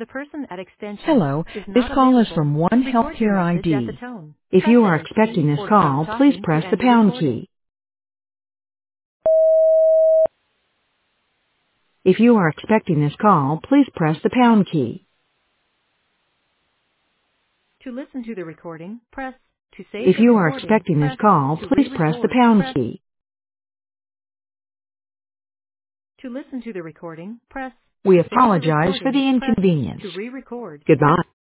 The person at extension Hello, is this not call is available. from One Record your Healthcare message at the ID. tone. If Press you are any key expecting this or stop call, please talking to press the end the pound recording. key. If you are expecting this call, please press the pound key. To listen to the recording, press. To save If the you are recording, expecting this press. call, To please press the re-record, pound press. key. To listen to the recording, press. We To save the apologize for recording, the press. inconvenience. To re-record, Goodbye. press.